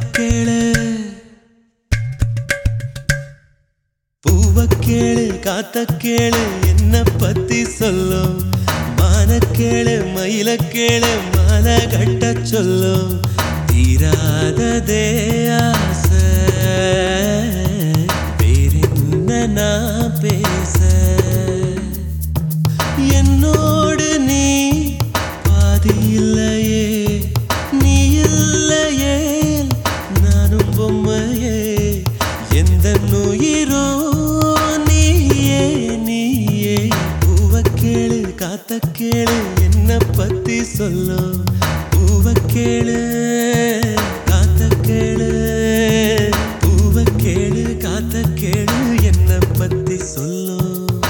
கேளு பூவ கேளு காத்த கேளு என்ன பத்தி சொல்லும் மான கேளு மயில கேளு மாலை கட்ட சொல்லும் தீராததே ஆசை வேறென்ன நான் பேச என்னோடு நீ பாதி இல்லையே நீ இல்லையே நானும் பொம்மையே எந்த உயிரோ நீயே நீயே பூவ கேளு காத்த கேளு என்ன பத்தி சொல்லும் பூவ கேளு காத்த கேளு பூவ கேளு காத்த கேளு என்ன பத்தி சொல்லும்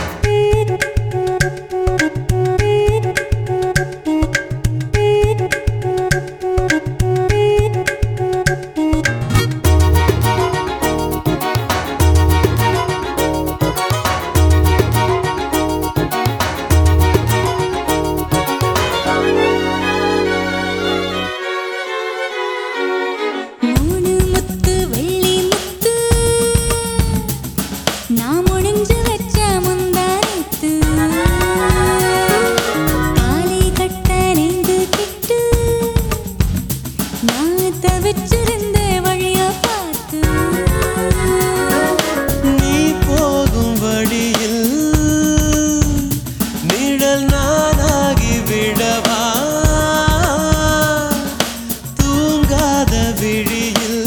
நீ போகும் வழியில் நிழல் நானாகி விடவா தூங்காத விழியில்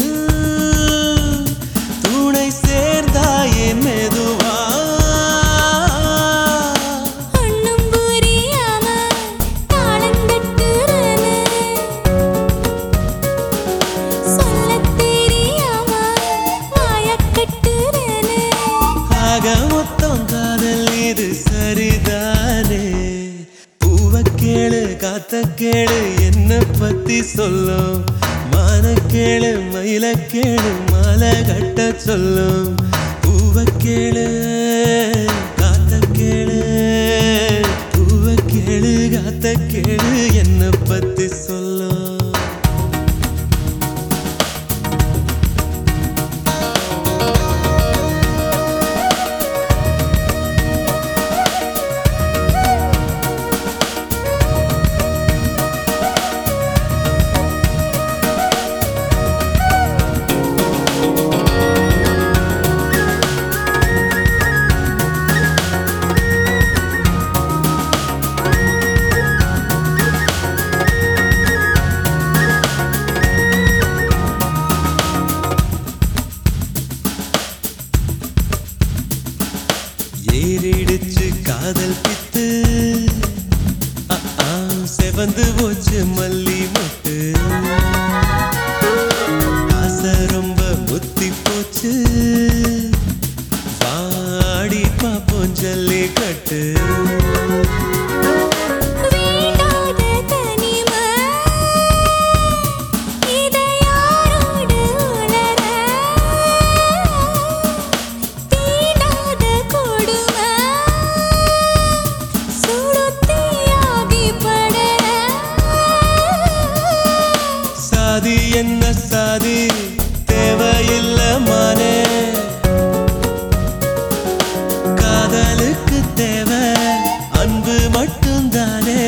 துணை சேர்ந்தாயே மெதுவா மொத்தம் காதல் இது சரிதானே பூவ கேளு காத்த கேளு என்ன பத்தி சொல்லும் மான கேளு மயில கேளு மாலை கட்ட சொல்லும் பூவ கேளு காத்த கேளு பூவ கேளு காத்த கேளு என்ன பத்தி சொல்லும் ஏறிடுச்சு காதல் பித்து செவந்து போச்சு மல்லி மொட்டு ஆசை ரொம்ப முத்தி போச்சு பாடி பாப்போம் ஜல்லி கட்டு சாதி என்ன சாதி தேவையில்ல மானே காதலுக்கு தேவை அன்பு மட்டும்தானே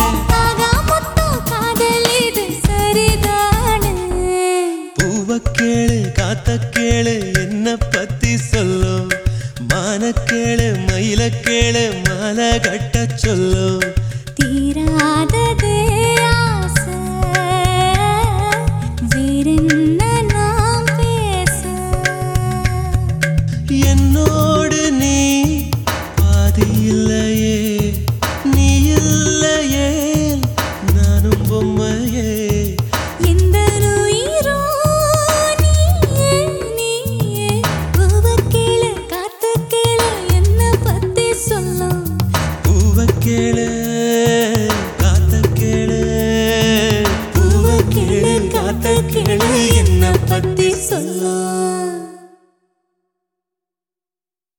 பூவ கேளு காத்த கேளு என்ன பத்தி சொல்லும் மான கேளு மயில கேளு மாலை கட்ட சொல்லும் தீராததே ஆசை வேறென்ன நான் பேச என்னோடு நீ பாதி இல்லையே நீ இல்லையே நானும் பொம்மையே எந்த உயிரோ நீயே நீயே பூவ கேளு காத்த கேளு என்ன பத்தி சொல்லும் பூவ கேளு காத்த கேளு பூவ கேளு காத்த கேளு என்ன பத்தி சொல்லும்